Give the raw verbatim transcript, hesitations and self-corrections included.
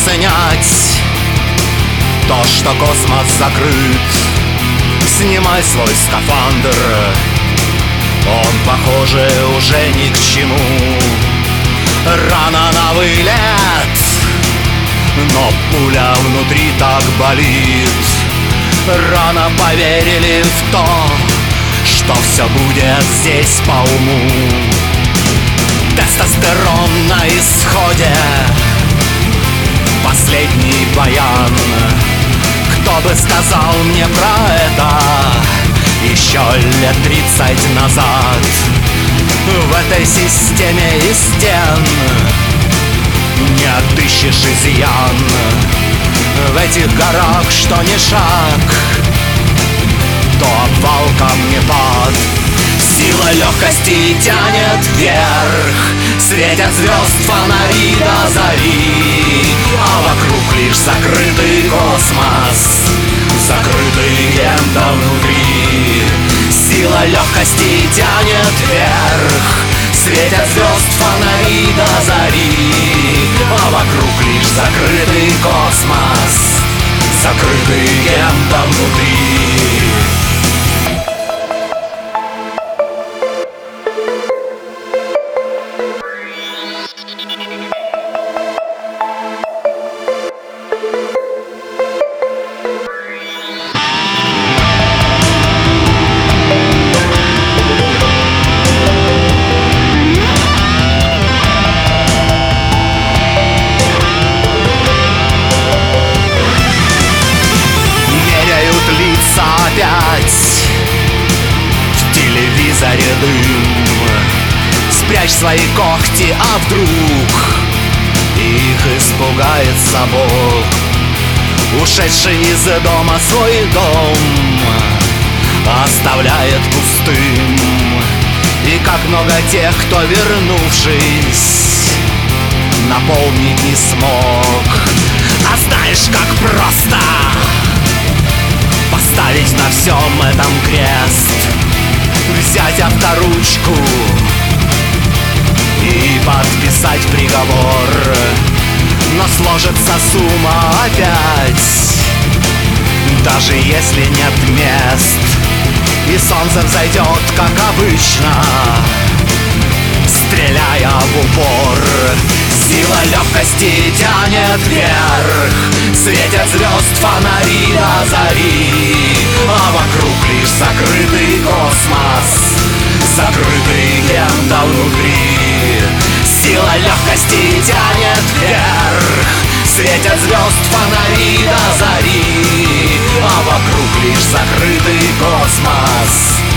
снять то, что космос закрыт. Снимай свой скафандр, он, похоже, уже ни к чему. Рано на вылет, но пуля внутри так болит. Рано поверили в то, что все будет здесь по уму. Тестостерон на исходе, последний баян. Кто бы сказал мне про это еще лет тридцать назад? В этой системе из стен не отыщешь изъян. В этих горах, что ни шаг, то обвал, камнепад. Сила легкости тянет вверх, светят звезд фонари до зари, а вокруг лишь закрытый космос, закрытый кем-то внутри. Сила легкости тянет вверх, светят звезд фонари до зари, а вокруг лишь закрытый космос, закрытый кем-то внутри. В телевизоре дым. Спрячь свои когти, а вдруг их испугает собак. Ушедший из дома свой дом оставляет пустым. И как много тех, кто, вернувшись, наполнить не смог. А знаешь, как просто поставить на всем этом крест, взять авторучку и подписать приговор. Но сложится сумма опять, даже если нет мест, и солнце взойдет, как обычно, стреляя в упор. Сила легкости тянет вверх, светят звезд фонари до зари, а вокруг лишь закрытый космос, закрытый кем-то внутри. Сила легкости тянет вверх, светят звезд фонари до зари, а вокруг лишь закрытый космос,